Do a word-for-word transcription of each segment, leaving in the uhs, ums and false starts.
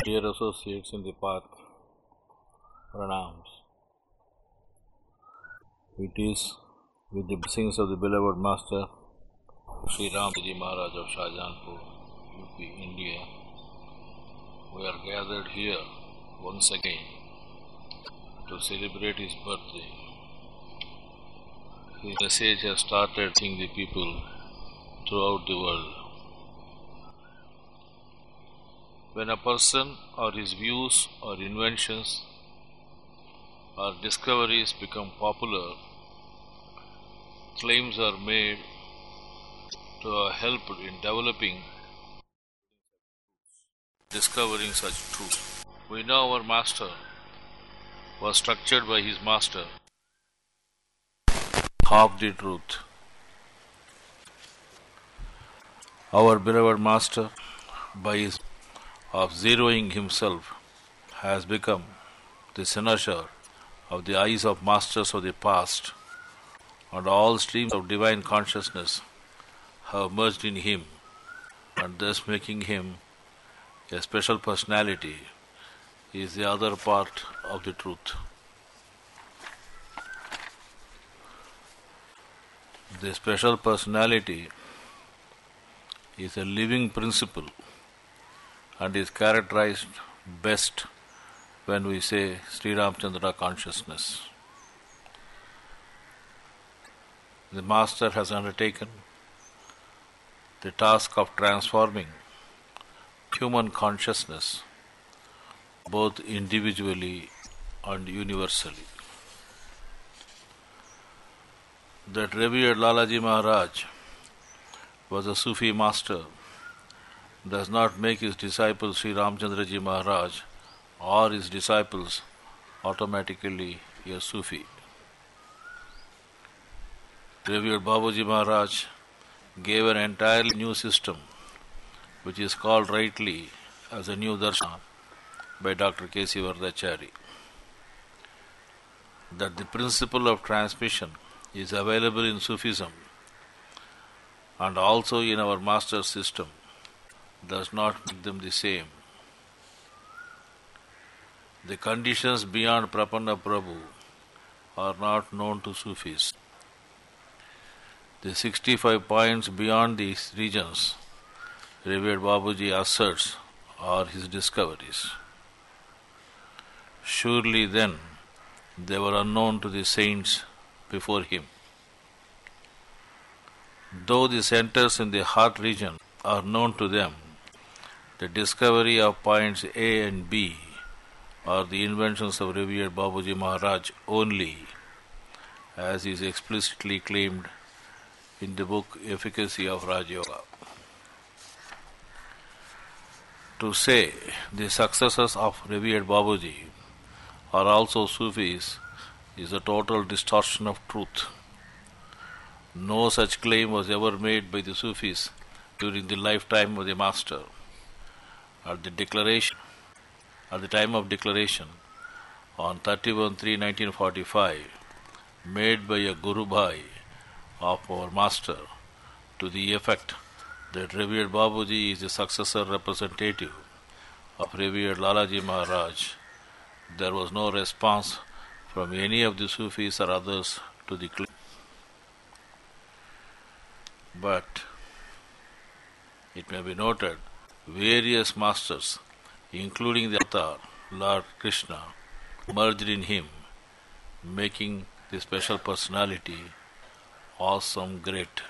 Dear associates in the path, pranams. It is with the blessings of the beloved Master, Sri Ramji Maharaj of Shahjahanpur, U P, India, we are gathered here once again to celebrate his birthday. His message has started reaching the people throughout the world. When a person or his views or inventions or discoveries become popular, claims are made to have helped in developing, discovering such truth. We know our master was structured by his master, half the truth. Our beloved master, by his of zeroing himself, has become the cynosure of the eyes of masters of the past, and all streams of divine consciousness have merged in him, and thus making him a special personality is the other part of the truth. The special personality is a living principle and is characterized best when we say Sri Ramchandra consciousness. The Master has undertaken the task of transforming human consciousness both individually and universally. That revered Lalaji Maharaj was a Sufi master does not make his disciple Sri Ramchandraji Maharaj or his disciples automatically a Sufi. Revered Babuji Maharaj gave an entirely new system, which is called rightly as a new darshan by Doctor K C Vardachari. That the principle of transmission is available in Sufism and also in our master's system does not make them the same. The conditions beyond Prapanna Prabhu are not known to Sufis. The sixty-five points beyond these regions, revered Babuji asserts, are his discoveries. Surely then they were unknown to the saints before him. Though the centers in the heart region are known to them, the discovery of points A and B are the inventions of revered Babuji Maharaj only, as is explicitly claimed in the book Efficacy of Raja Yoga. To say the successors of revered Babuji are also Sufis is a total distortion of truth. No such claim was ever made by the Sufis during the lifetime of the Master. At the declaration, at the time of declaration, on thirty-first March nineteen forty-five, made by a Guru Bhai of our Master, to the effect that revered Babuji is the successor representative of revered Lalaji Maharaj, there was no response from any of the Sufis or others to the claim. But it may be noted, various masters, including the Avatar, Lord Krishna, merged in him, making the special personality awesome great.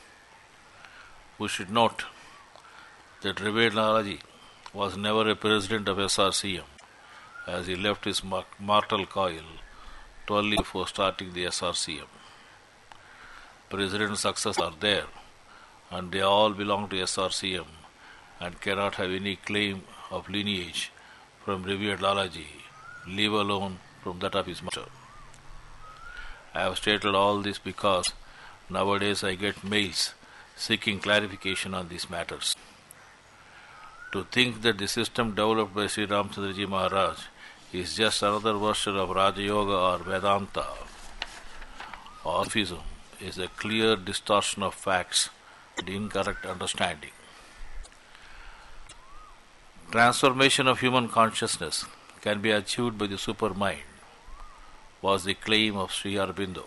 We should note that revered Lalaji was never a president of S R C M, as he left his mortal coil totally before starting the S R C M. President successors are there, and they all belong to S R C M and cannot have any claim of lineage from revered Lalaji, leave alone from that of his master. I have stated all this because nowadays I get mails seeking clarification on these matters. To think that the system developed by Sri Ramchandraji Maharaj is just another version of Raja Yoga or Vedanta or Sufism is a clear distortion of facts and incorrect understanding. Transformation of human consciousness can be achieved by the supermind, was the claim of Sri Aurobindo.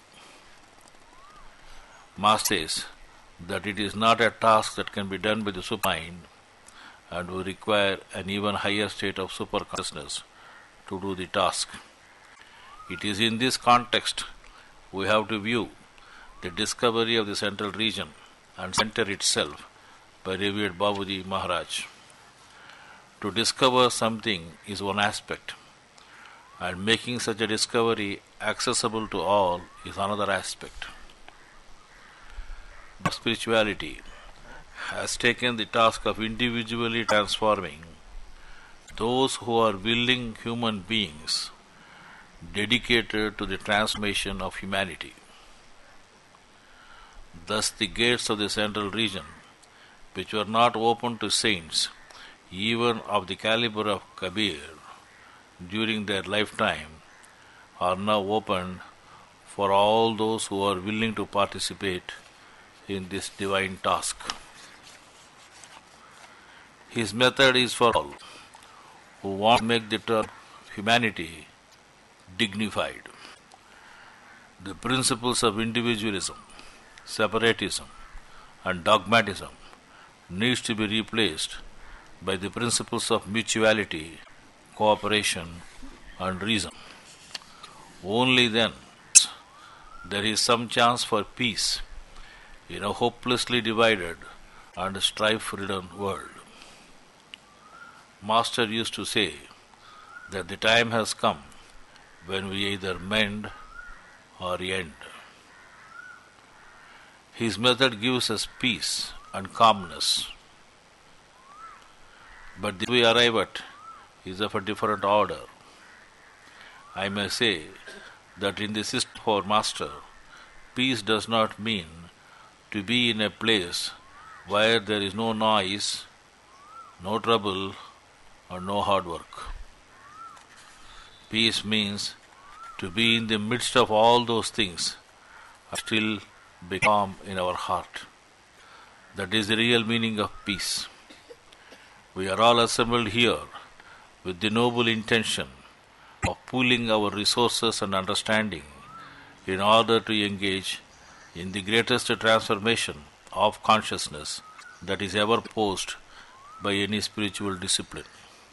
Master says that it is not a task that can be done by the supermind and will require an even higher state of superconsciousness to do the task. It is in this context we have to view the discovery of the central region and center itself by revered Babuji Maharaj. To discover something is one aspect, and making such a discovery accessible to all is another aspect. The spirituality has taken the task of individually transforming those who are willing human beings dedicated to the transformation of humanity. Thus the gates of the central region, which were not open to saints, even of the caliber of Kabir, during their lifetime, are now opened for all those who are willing to participate in this divine task. His method is for all who want to make the term humanity dignified. The principles of individualism, separatism, and dogmatism needs to be replaced by the principles of mutuality, cooperation, and reason. Only then there is some chance for peace in a hopelessly divided and strife-ridden world. Master used to say that the time has come when we either mend or end. His method gives us peace and calmness, but the we arrive at is of a different order. I may say that in the system of our Master, peace does not mean to be in a place where there is no noise, no trouble, or no hard work. Peace means to be in the midst of all those things and still be calm in our heart. That is the real meaning of peace. We are all assembled here with the noble intention of pooling our resources and understanding in order to engage in the greatest transformation of consciousness that is ever posed by any spiritual discipline.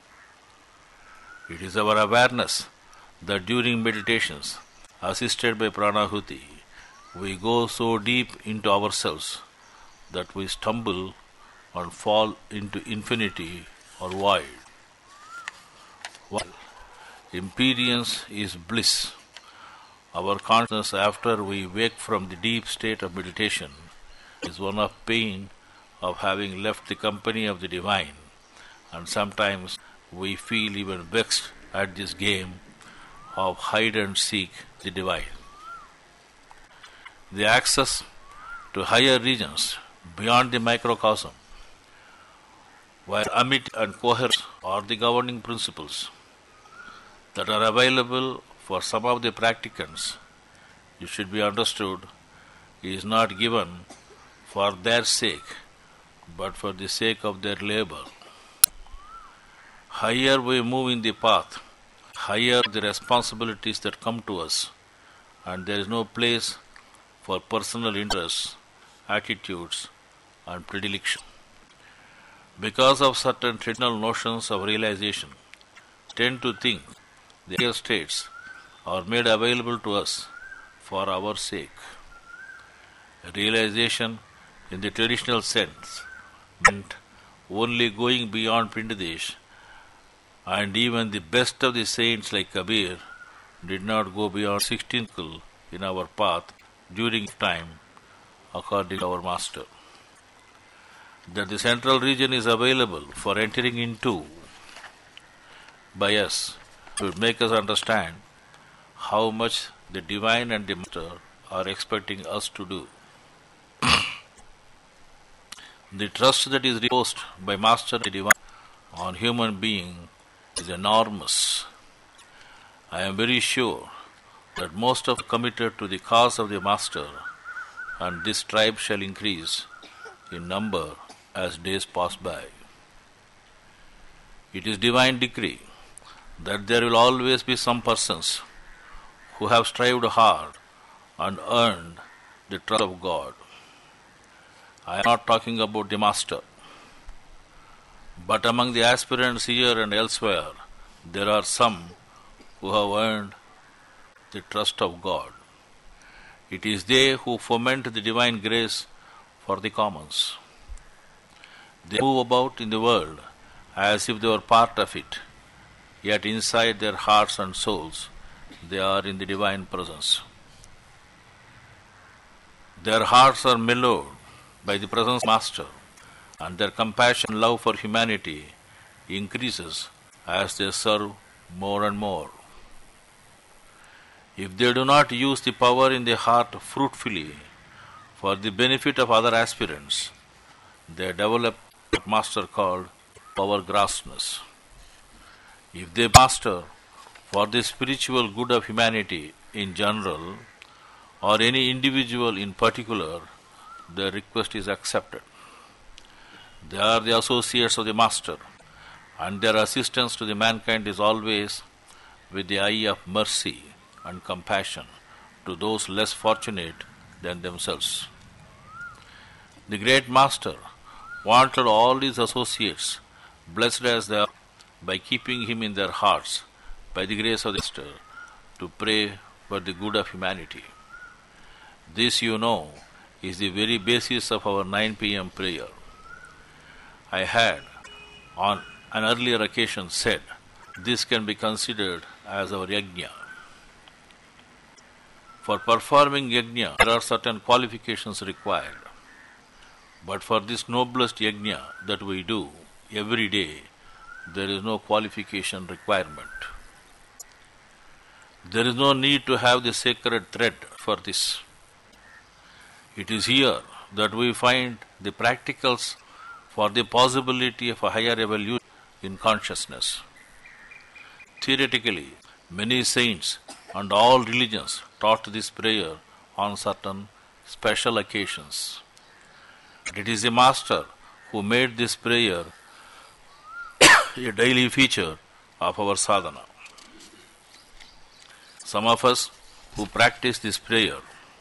It is our awareness that during meditations, assisted by pranahuti, we go so deep into ourselves that we stumble and fall into infinity or void. While imperience is bliss, our consciousness after we wake from the deep state of meditation is one of pain of having left the company of the divine, and sometimes we feel even vexed at this game of hide and seek the divine. The access to higher regions beyond the microcosm, where amit and coherence are the governing principles that are available for some of the practicants, it should be understood, is not given for their sake, but for the sake of their labor. Higher we move in the path, higher the responsibilities that come to us, and there is no place for personal interests, attitudes, and predilection. Because of certain traditional notions of realization, tend to think the higher states are made available to us for our sake. Realization in the traditional sense meant only going beyond Pindadesh, and even the best of the saints like Kabir did not go beyond sixteenth in our path during time, according to our Master. That the central region is available for entering into by us should make us understand how much the divine and the Master are expecting us to do. The trust that is reposed by Master and the divine on human being is enormous. I am very sure that most are committed to the cause of the Master, and this tribe shall increase in number as days pass by. It is divine decree that there will always be some persons who have strived hard and earned the trust of God. I am not talking about the master, but among the aspirants here and elsewhere, there are some who have earned the trust of God. It is they who foment the divine grace for the commons. They move about in the world as if they were part of it, yet inside their hearts and souls, they are in the divine presence. Their hearts are mellowed by the presence of the Master, and their compassion and love for humanity increases as they serve more and more. If they do not use the power in the heart fruitfully for the benefit of other aspirants, they develop what Master called power grashness. If they master for the spiritual good of humanity in general, or any individual in particular, their request is accepted. They are the associates of the Master, and their assistance to the mankind is always with the eye of mercy and compassion to those less fortunate than themselves. The great Master wanted all his associates, blessed as they are, by keeping him in their hearts, by the grace of the Master, to pray for the good of humanity. This, you know, is the very basis of our nine p.m. prayer. I had, on an earlier occasion, said this can be considered as our yajna. For performing yajna, there are certain qualifications required. But for this noblest yajna that we do every day, there is no qualification requirement. There is no need to have the sacred thread for this. It is here that we find the practicals for the possibility of a higher evolution in consciousness. Theoretically, many saints and all religions taught this prayer on certain special occasions. It is the Master who made this prayer a daily feature of our sadhana. Some of us who practice this prayer,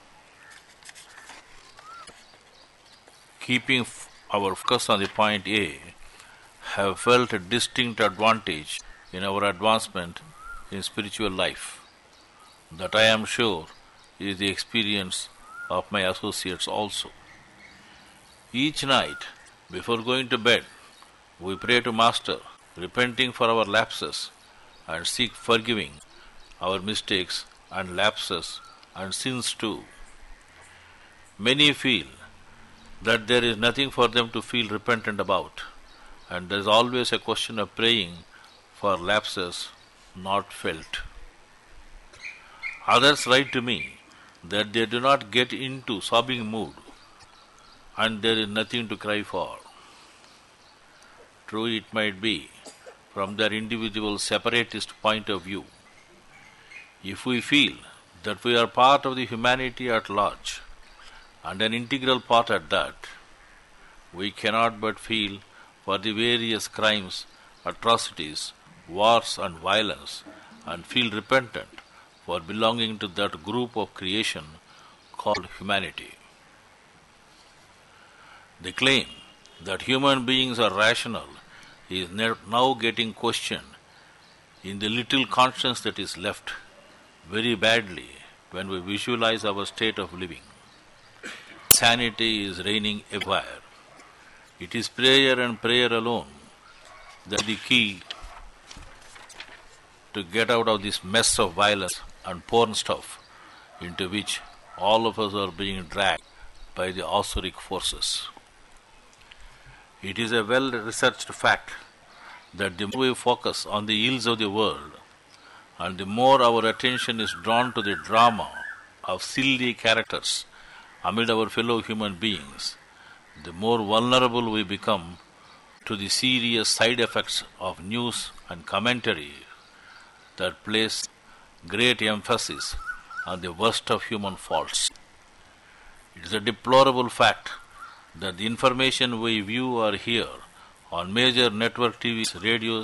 keeping our focus on the point A, have felt a distinct advantage in our advancement in spiritual life. That I am sure is the experience of my associates also. Each night, before going to bed, we pray to Master, repenting for our lapses and seek forgiving our mistakes and lapses and sins too. Many feel that there is nothing for them to feel repentant about, and there is always a question of praying for lapses not felt. Others write to me that they do not get into sobbing mood and there is nothing to cry for. True it might be from their individual separatist point of view. If we feel that we are part of the humanity at large, and an integral part at that, we cannot but feel for the various crimes, atrocities, wars and violence, and feel repentant for belonging to that group of creation called humanity. The claim that human beings are rational is now getting questioned in the little conscience that is left very badly when we visualize our state of living. Sanity is reigning everywhere. It is prayer and prayer alone that is the key to get out of this mess of violence and porn stuff into which all of us are being dragged by the Asuric forces. It is a well-researched fact that the more we focus on the ills of the world and the more our attention is drawn to the drama of silly characters amid our fellow human beings, the more vulnerable we become to the serious side effects of news and commentary that place great emphasis on the worst of human faults. It is a deplorable fact that the information we view or hear on major network T Vs, radios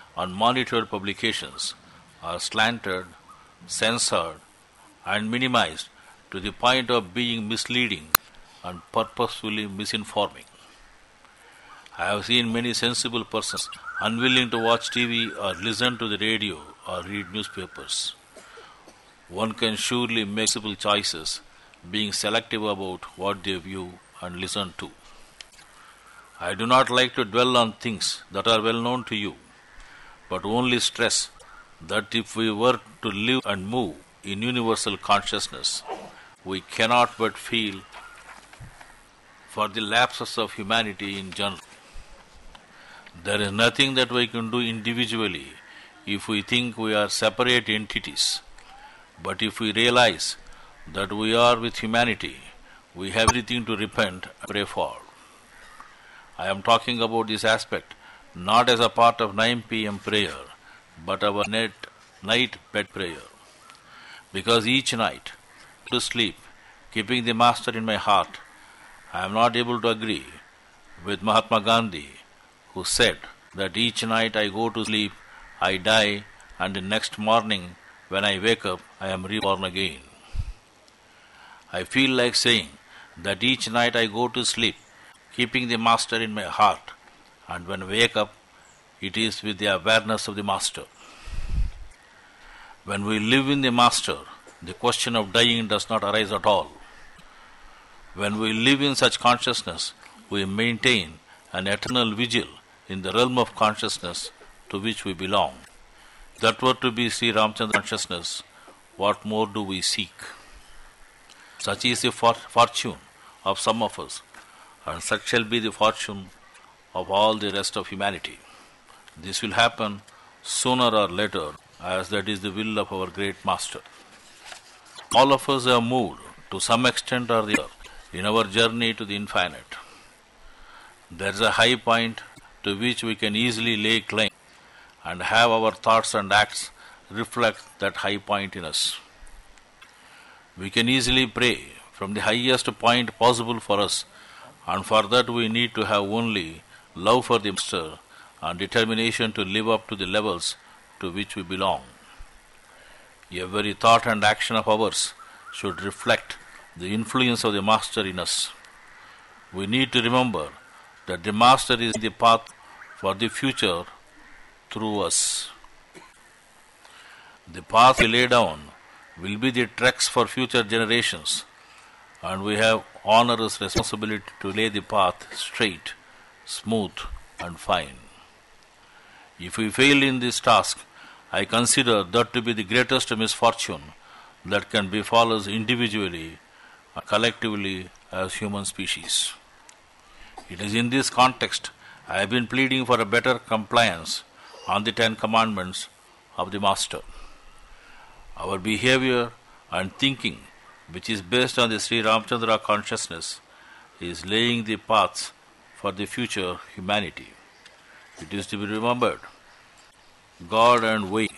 and monitored publications are slanted, censored, and minimized to the point of being misleading and purposefully misinforming. I have seen many sensible persons unwilling to watch T V or listen to the radio or read newspapers. One can surely make sensible choices, being selective about what they view and listen to. I do not like to dwell on things that are well known to you, but only stress that if we were to live and move in universal consciousness, we cannot but feel for the lapses of humanity in general. There is nothing that we can do individually if we think we are separate entities, but if we realize that we are with humanity, we have everything to repent and pray for. I am talking about this aspect not as a part of nine p.m. prayer, but our net, night bed prayer. Because each night, to sleep, keeping the Master in my heart, I am not able to agree with Mahatma Gandhi, who said that each night I go to sleep, I die, and the next morning when I wake up, I am reborn again. I feel like saying that each night I go to sleep, keeping the Master in my heart, and when I wake up, it is with the awareness of the Master. When we live in the Master, the question of dying does not arise at all. When we live in such consciousness, we maintain an eternal vigil in the realm of consciousness to which we belong. If that were to be Sri Ramchandra consciousness, what more do we seek? Such is the for- fortune of some of us, and such shall be the fortune of all the rest of humanity. This will happen sooner or later, as that is the will of our great Master. All of us are moved to some extent or the other in our journey to the infinite. There is a high point to which we can easily lay claim and have our thoughts and acts reflect that high point in us. We can easily pray from the highest point possible for us, and for that we need to have only love for the Master and determination to live up to the levels to which we belong. Every thought and action of ours should reflect the influence of the Master in us. We need to remember that the Master is the path for the future through us. The path we lay down will be the tracks for future generations, and we have onerous responsibility to lay the path straight, smooth, and fine. If we fail in this task, I consider that to be the greatest misfortune that can befall us individually and collectively as human species. It is in this context I have been pleading for a better compliance on the Ten Commandments of the Master. Our behavior and thinking, which is based on the Sri Ramchandra consciousness, is laying the paths for the future humanity. It is to be remembered, God and we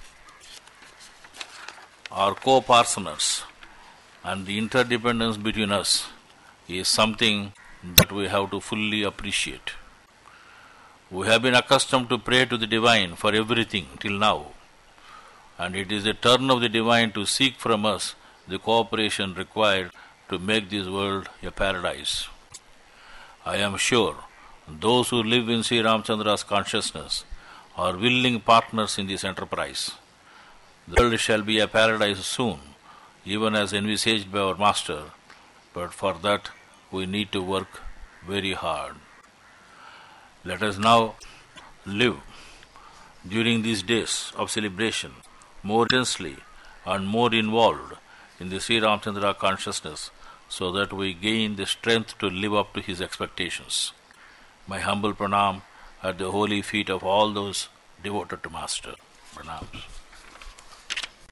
are co-partners, and the interdependence between us is something that we have to fully appreciate. We have been accustomed to pray to the Divine for everything till now, and it is the turn of the Divine to seek from us the cooperation required to make this world a paradise. I am sure those who live in Sri Ramchandra's consciousness are willing partners in this enterprise. The world shall be a paradise soon, even as envisaged by our Master, but for that we need to work very hard. Let us now live during these days of celebration more intensely and more involved in the Sri Ramchandra consciousness, so that we gain the strength to live up to his expectations. My humble pranam at the holy feet of all those devoted to Master. Pranams.